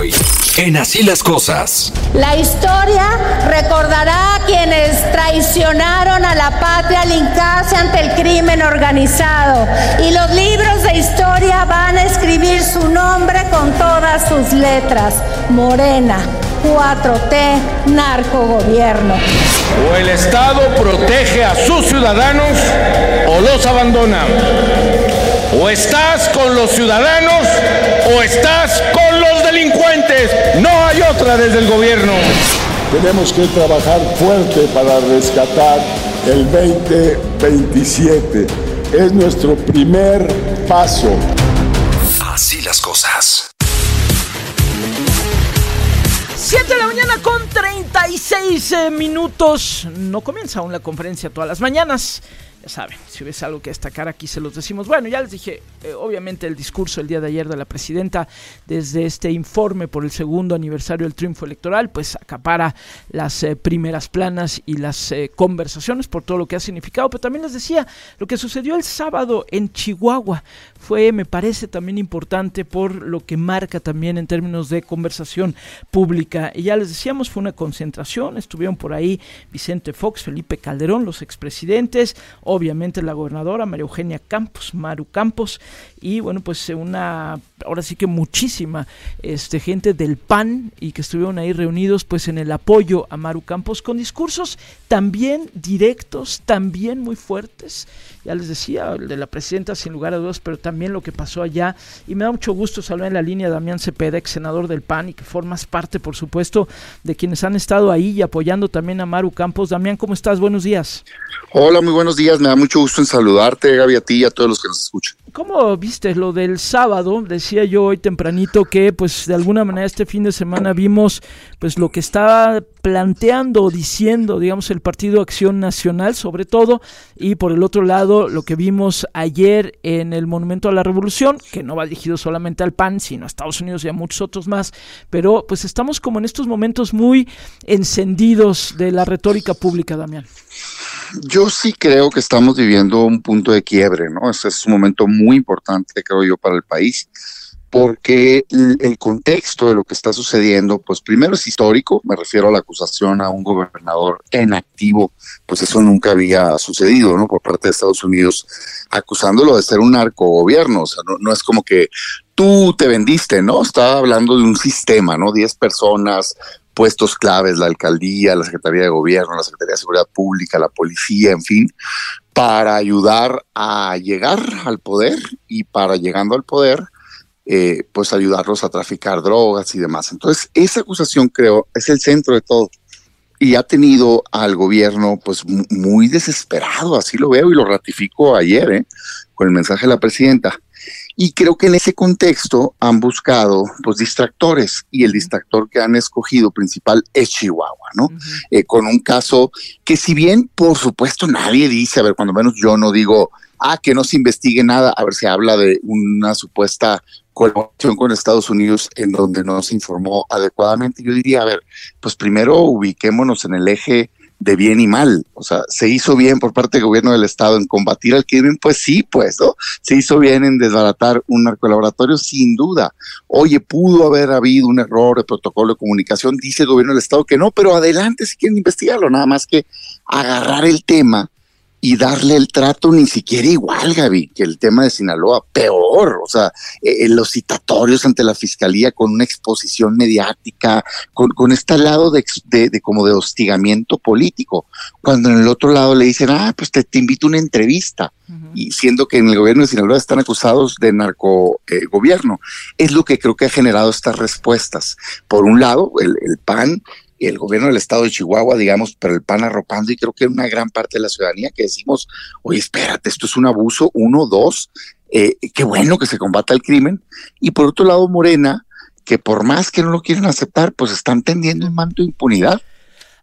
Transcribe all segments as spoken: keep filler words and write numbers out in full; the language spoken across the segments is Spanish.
hoy, en Así las Cosas. La historia recordará a quienes traicionaron a la patria al hincarse ante el crimen organizado. Y los libros de historia van a escribir su nombre con todas sus letras. Morena, cuatro T, narcogobierno. O el Estado protege a sus ciudadanos o los abandona. O estás con los ciudadanos o estás con los delincuentes. No hay otra desde el gobierno. Tenemos que trabajar fuerte para rescatar el veinte veintisiete. Es nuestro primer paso. Así las cosas. siete de la mañana con treinta y seis eh, minutos. No comienza aún la conferencia todas las mañanas. Ya saben, si hubiese algo que destacar aquí se los decimos. Bueno, ya les dije, eh, obviamente el discurso el día de ayer de la presidenta desde este informe por el segundo aniversario del triunfo electoral, pues acapara las eh, primeras planas y las eh, conversaciones por todo lo que ha significado. Pero también les decía, lo que sucedió el sábado en Chihuahua fue, me parece, también importante por lo que marca también en términos de conversación pública. Y ya les decíamos, fue una concentración, estuvieron por ahí Vicente Fox, Felipe Calderón, los expresidentes, obviamente la gobernadora María Eugenia Campos, Maru Campos, y bueno, pues una, ahora sí que muchísima este, gente del P A N y que estuvieron ahí reunidos pues en el apoyo a Maru Campos con discursos también directos, también muy fuertes. Ya les decía, el de la presidenta sin lugar a dudas, pero también lo que pasó allá. Y me da mucho gusto saludar en la línea a Damián Cepeda, ex senador del P A N y que formas parte, por supuesto, de quienes han estado ahí y apoyando también a Maru Campos. Damián, ¿cómo estás? Buenos días. Hola, muy buenos días. Me da mucho gusto en saludarte, Gaby, a ti y a todos los que nos escuchan. ¿Cómo viste lo del sábado? Decía yo hoy tempranito que pues de alguna manera este fin de semana vimos pues lo que estaba planteando o diciendo, digamos, el Partido Acción Nacional sobre todo, y por el otro lado lo que vimos ayer en el Monumento a la Revolución, que no va dirigido solamente al P A N, sino a Estados Unidos y a muchos otros más, pero pues estamos como en estos momentos muy encendidos de la retórica pública, Damián. Yo sí creo que estamos viviendo un punto de quiebre, ¿no? Ese es un momento muy importante, creo yo, para el país, porque el, el contexto de lo que está sucediendo, pues primero es histórico, me refiero a la acusación a un gobernador en activo, pues eso nunca había sucedido, ¿no? Por parte de Estados Unidos, acusándolo de ser un narcogobierno, o sea, no, no es como que tú te vendiste, ¿no? Estaba hablando de un sistema, ¿no? Diez personas, puestos claves, la alcaldía, la Secretaría de Gobierno, la Secretaría de Seguridad Pública, la policía, en fin, para ayudar a llegar al poder y para llegando al poder, eh, pues ayudarlos a traficar drogas y demás. Entonces, esa acusación, creo, es el centro de todo y ha tenido al gobierno pues muy desesperado, así lo veo y lo ratifico ayer, ¿eh? Con el mensaje de la presidenta. Y creo que en ese contexto han buscado pues distractores y el distractor que han escogido principal es Chihuahua, ¿no? Uh-huh. Eh, con un caso que si bien por supuesto nadie dice, a ver, cuando menos yo no digo, ah, que no se investigue nada, a ver, se habla de una supuesta colaboración con Estados Unidos en donde no se informó adecuadamente. Yo diría, a ver, pues primero ubiquémonos en el eje de bien y mal, o sea, ¿se hizo bien por parte del gobierno del estado en combatir al crimen? Pues sí, pues, ¿no? ¿Se hizo bien en desbaratar un narcolaboratorio? Sin duda. Oye, pudo haber habido un error de protocolo de comunicación, dice el gobierno del estado que no, pero adelante si quieren investigarlo, nada más que agarrar el tema y darle el trato ni siquiera igual, Gaby, que el tema de Sinaloa, peor, o sea, eh, los citatorios ante la fiscalía con una exposición mediática, con, con este lado de, de, de como de hostigamiento político, cuando en el otro lado le dicen, ah, pues te, te invito a una entrevista, uh-huh. Y siendo que en el gobierno de Sinaloa están acusados de narcogobierno, eh, es lo que creo que ha generado estas respuestas. Por un lado, el, el P A N, y el gobierno del estado de Chihuahua, digamos, pero el P A N arropando, y creo que una gran parte de la ciudadanía que decimos, oye, espérate, esto es un abuso, uno, dos, eh, qué bueno que se combata el crimen, y por otro lado Morena, que por más que no lo quieren aceptar, pues están tendiendo un manto de impunidad.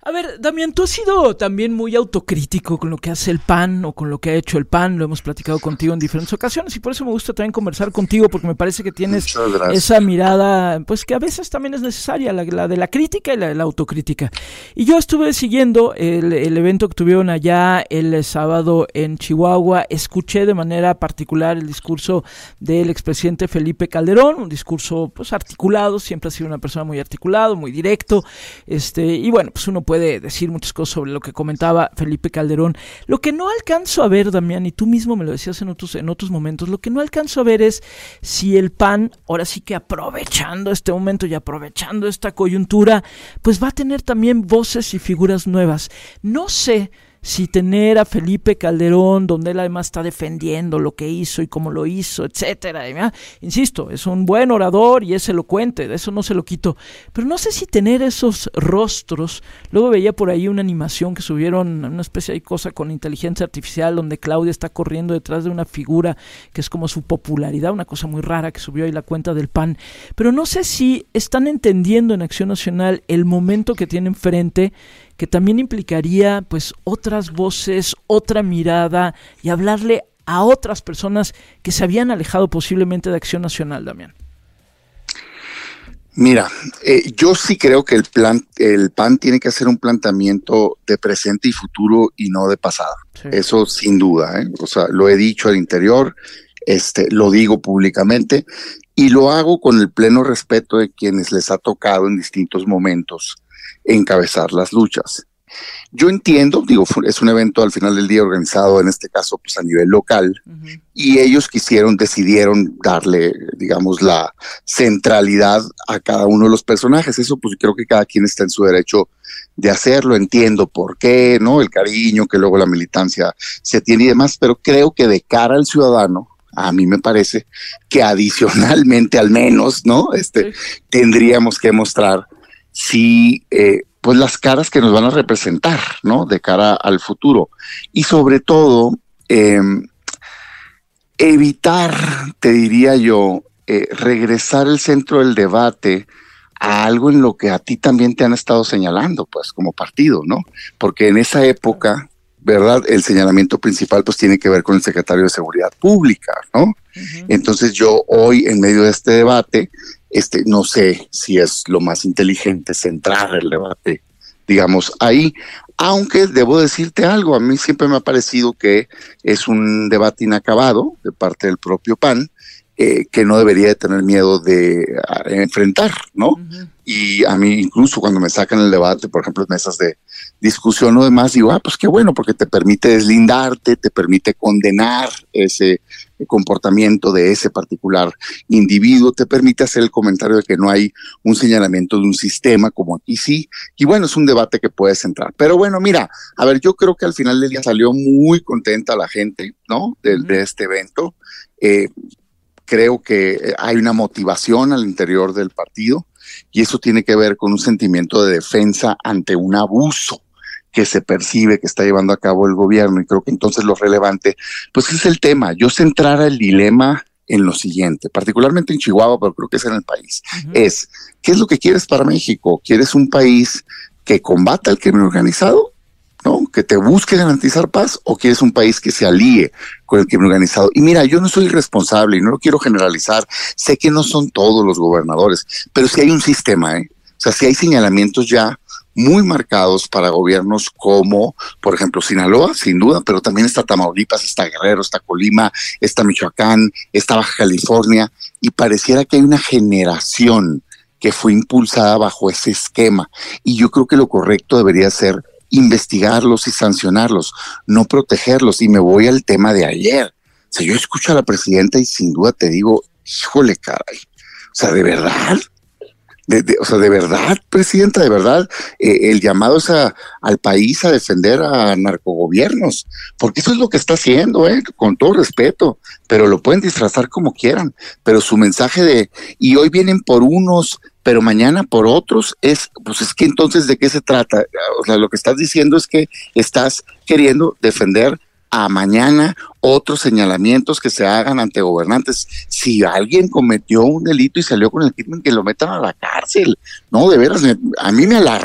A ver, Damián, tú has sido también muy autocrítico con lo que hace el P A N o con lo que ha hecho el P A N, lo hemos platicado contigo en diferentes ocasiones y por eso me gusta también conversar contigo porque me parece que tienes esa mirada, pues que a veces también es necesaria, la, la de la crítica y la de la autocrítica. Y yo estuve siguiendo el, el evento que tuvieron allá el sábado en Chihuahua, escuché de manera particular el discurso del expresidente Felipe Calderón, un discurso pues articulado, siempre ha sido una persona muy articulado, muy directo, este y bueno, pues uno puede puede decir muchas cosas sobre lo que comentaba Felipe Calderón. Lo que no alcanzo a ver, Damián, y tú mismo me lo decías en otros, en otros momentos, lo que no alcanzo a ver es si el P A N, ahora sí que aprovechando este momento y aprovechando esta coyuntura, pues va a tener también voces y figuras nuevas. No sé si tener a Felipe Calderón, donde él además está defendiendo lo que hizo y cómo lo hizo, etcétera. ¿eh? Insisto, es un buen orador y es elocuente, de eso no se lo quito. Pero no sé si tener esos rostros. Luego veía por ahí una animación que subieron, una especie de cosa con inteligencia artificial, donde Claudia está corriendo detrás de una figura que es como su popularidad, una cosa muy rara que subió ahí la cuenta del P A N. Pero no sé si están entendiendo en Acción Nacional el momento que tienen frente, que también implicaría pues otras voces, otra mirada y hablarle a otras personas que se habían alejado posiblemente de Acción Nacional, Damián. Mira, eh, yo sí creo que el plan, el P A N tiene que hacer un planteamiento de presente y futuro y no de pasado. Sí. Eso sin duda, ¿eh? O sea, lo he dicho al interior, este, lo digo públicamente y lo hago con el pleno respeto de quienes les ha tocado en distintos momentos encabezar las luchas. Yo entiendo, digo, es un evento al final del día organizado, en este caso, pues a nivel local, uh-huh. y ellos quisieron, decidieron darle, digamos, la centralidad a cada uno de los personajes. Eso, pues creo que cada quien está en su derecho de hacerlo, entiendo por qué, ¿no? El cariño que luego la militancia se tiene y demás, pero creo que de cara al ciudadano, a mí me parece que adicionalmente, al menos, ¿no? Este, sí. tendríamos que mostrar sí, eh, pues las caras que nos van a representar, ¿no? De cara al futuro. Y sobre todo, eh, evitar, te diría yo, eh, regresar el centro del debate a algo en lo que a ti también te han estado señalando, pues, como partido, ¿no? Porque en esa época, ¿verdad? El señalamiento principal, pues, tiene que ver con el secretario de Seguridad Pública, ¿no? Uh-huh. Entonces yo hoy, en medio de este debate, Este, no sé si es lo más inteligente centrar el debate, digamos, ahí, aunque debo decirte algo, a mí siempre me ha parecido que es un debate inacabado de parte del propio P A N, eh, que no debería de tener miedo de a, enfrentar, ¿no? Uh-huh. Y a mí incluso cuando me sacan el debate, por ejemplo, en mesas de discusión o demás, digo, ah, pues qué bueno, porque te permite deslindarte, te permite condenar ese comportamiento de ese particular individuo, te permite hacer el comentario de que no hay un señalamiento de un sistema como aquí sí, y bueno, es un debate que puedes entrar. Pero bueno, mira, a ver, yo creo que al final del día salió muy contenta la gente, ¿no? De, de este evento. Eh, creo que hay una motivación al interior del partido y eso tiene que ver con un sentimiento de defensa ante un abuso que se percibe que está llevando a cabo el gobierno, y creo que entonces lo relevante, pues es el tema. Yo centrara el dilema en lo siguiente, particularmente en Chihuahua, pero creo que es en el país, uh-huh. es, ¿qué es lo que quieres para México? ¿Quieres un país que combata el crimen organizado? ¿No? ¿Que te busque garantizar paz? ¿O quieres un país que se alíe con el crimen organizado? Y mira, yo no soy irresponsable y no lo quiero generalizar, sé que no son todos los gobernadores, pero sí hay un sistema, ¿eh? O sea, sí hay señalamientos ya muy marcados para gobiernos como, por ejemplo, Sinaloa, sin duda, pero también está Tamaulipas, está Guerrero, está Colima, está Michoacán, está Baja California, y pareciera que hay una generación que fue impulsada bajo ese esquema, y yo creo que lo correcto debería ser investigarlos y sancionarlos, no protegerlos. Y me voy al tema de ayer. O sea, yo escucho a la presidenta y sin duda te digo, híjole, caray, o sea, ¿de verdad? De, de, o sea, de verdad, presidenta, de verdad, eh, el llamado es a, al país a defender a narcogobiernos, porque eso es lo que está haciendo, eh, con todo respeto, pero lo pueden disfrazar como quieran, pero su mensaje de, y hoy vienen por unos, pero mañana por otros, es, pues es que entonces, ¿de qué se trata? O sea, lo que estás diciendo es que estás queriendo defender a mañana otros señalamientos que se hagan ante gobernantes. Si alguien cometió un delito y salió con el crimen, que lo metan a la cárcel. No, de veras, me, a mí me alarmó,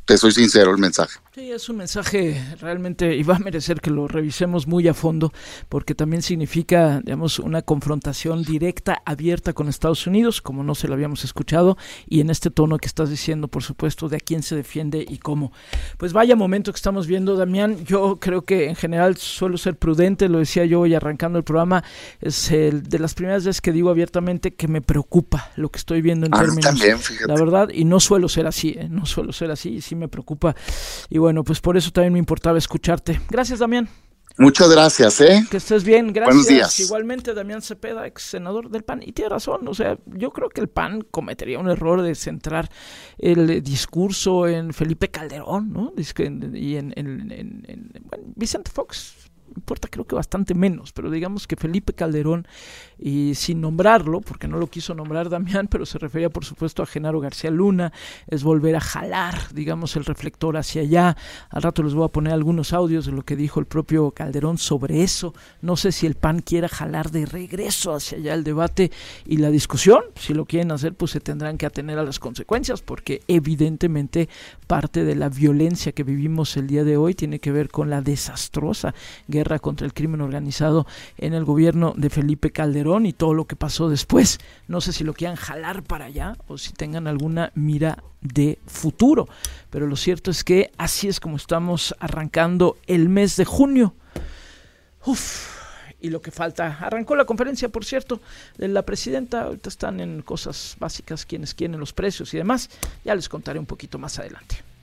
te soy sincero, el mensaje. Sí, es un mensaje realmente, y va a merecer que lo revisemos muy a fondo, porque también significa, digamos, una confrontación directa, abierta con Estados Unidos, como no se lo habíamos escuchado, y en este tono que estás diciendo, por supuesto, de a quién se defiende y cómo. Pues vaya momento que estamos viendo, Damián. Yo creo que en general suelo ser prudente, lo decía yo hoy arrancando el programa, es el de las primeras veces que digo abiertamente que me preocupa lo que estoy viendo en a términos, mí también, fíjate. La verdad, y no suelo ser así, ¿eh? no suelo ser así, y sí me preocupa. Y bueno, pues por eso también me importaba escucharte. Gracias, Damián. Muchas gracias, ¿eh? Que estés bien, gracias. Buenos días. Igualmente, Damián Cepeda, ex senador del P A N. Y tiene razón, o sea, yo creo que el P A N cometería un error de centrar el discurso en Felipe Calderón, ¿no? Y en, en, en, en bueno, Vicente Fox. Importa creo que bastante menos, pero digamos que Felipe Calderón, y sin nombrarlo, porque no lo quiso nombrar Damián, pero se refería por supuesto a Genaro García Luna, es volver a jalar, digamos, el reflector hacia allá. Al rato les voy a poner algunos audios de lo que dijo el propio Calderón sobre eso. No sé si el P A N quiera jalar de regreso hacia allá el debate y la discusión. Si lo quieren hacer, pues se tendrán que atener a las consecuencias, porque evidentemente parte de la violencia que vivimos el día de hoy tiene que ver con la desastrosa guerra contra el crimen organizado en el gobierno de Felipe Calderón y todo lo que pasó después. No sé si lo quieran jalar para allá o si tengan alguna mira de futuro, pero lo cierto es que así es como estamos arrancando el mes de junio. Uf, y lo que falta. Arrancó la conferencia, por cierto, de la presidenta. Ahorita están en cosas básicas, quienes quieren los precios y demás. Ya les contaré un poquito más adelante.